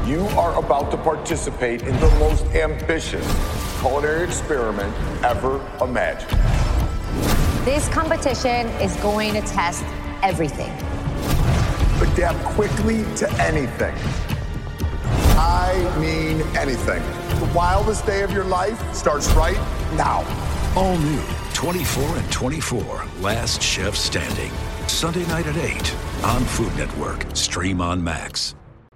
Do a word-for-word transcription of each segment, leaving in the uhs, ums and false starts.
You are about to participate in the most ambitious culinary experiment ever imagined. This competition is going to test everything. Adapt quickly to anything. I mean anything. The wildest day of your life starts right now. All new, twenty-four and twenty-four, Last Chef Standing. Sunday night at eight on Food Network. Stream on Max.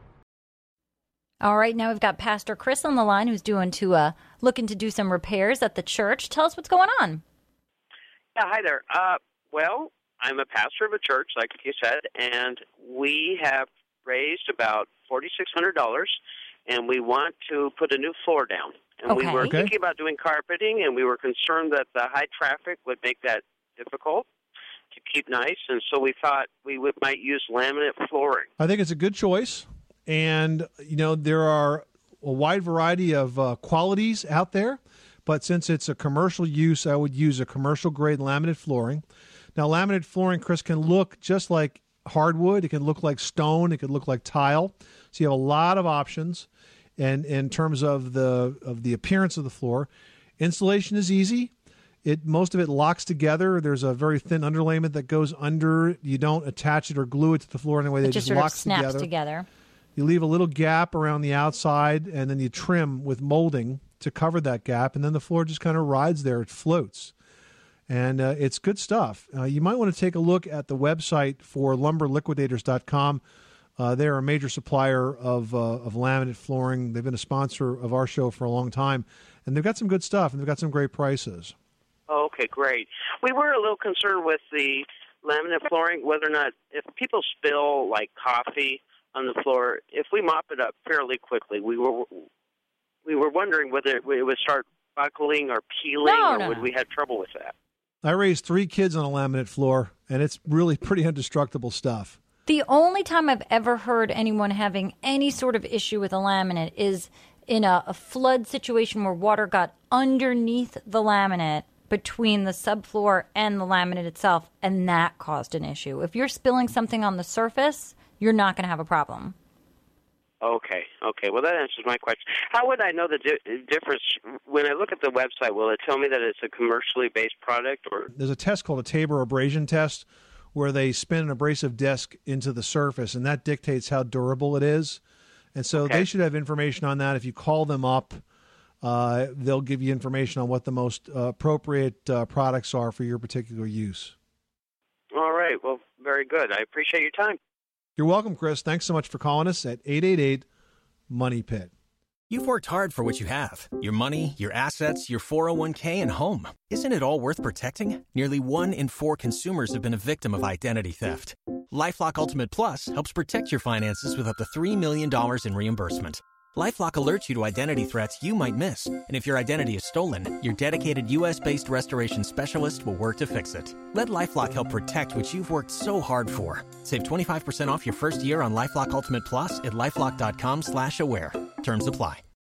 All right, now we've got Pastor Chris on the line who's doing to uh, looking to do some repairs at the church. Tell us what's going on. Yeah, hi there. Uh, well, I'm a pastor of a church, like you said, and we have raised about four thousand six hundred dollars, and we want to put a new floor down. And Okay. we were Okay. thinking about doing carpeting, and we were concerned that the high traffic would make that difficult to keep nice, and so we thought we would, might use laminate flooring. I think it's a good choice. And, you know, there are a wide variety of uh, qualities out there. But since it's a commercial use, I would use a commercial-grade laminate flooring. Now, laminate flooring, Chris, can look just like hardwood. It can look like stone. It can look like tile. So you have a lot of options and in terms of the of the appearance of the floor. Installation is easy. It most of it locks together. There's a very thin underlayment that goes under. You don't attach it or glue it to the floor in any way. It It just just sort of locks snaps together. together. You leave a little gap around the outside, and then you trim with molding to cover that gap, and then the floor just kind of rides there. It floats. And uh, it's good stuff. Uh, you might want to take a look at the website for lumber liquidators dot com. Uh, they're a major supplier of, uh, of laminate flooring. They've been a sponsor of our show for a long time, and they've got some good stuff, and they've got some great prices. Oh, okay, great. We were a little concerned with the laminate flooring, whether or not if people spill, like, coffee on the floor, if we mop it up fairly quickly, we were we were wondering whether it would start buckling or peeling, No, or no, would no. we have trouble with that? I raised three kids on a laminate floor, and it's really pretty indestructible stuff. The only time I've ever heard anyone having any sort of issue with a laminate is in a, a flood situation where water got underneath the laminate between the subfloor and the laminate itself, and that caused an issue. If you're spilling something on the surface, you're not going to have a problem. Okay, okay. Well, that answers my question. How would I know the di- difference? When I look at the website, will it tell me that it's a commercially based product? Or There's a test called a Tabor abrasion test where they spin an abrasive disc into the surface, and that dictates how durable it is. And so Okay. they should have information on that. If you call them up, uh, they'll give you information on what the most uh, appropriate uh, products are for your particular use. All right. Well, very good. I appreciate your time. You're welcome, Chris. Thanks so much for calling us at eight eight eight, money pit. You've worked hard for what you have. Your money, your assets, your four oh one k, and home. Isn't it all worth protecting? Nearly one in four consumers have been a victim of identity theft. LifeLock Ultimate Plus helps protect your finances with up to three million dollars in reimbursement. LifeLock alerts you to identity threats you might miss. And if your identity is stolen, your dedicated U S based restoration specialist will work to fix it. Let LifeLock help protect what you've worked so hard for. Save twenty-five percent off your first year on LifeLock Ultimate Plus at LifeLock.com slash aware. Terms apply.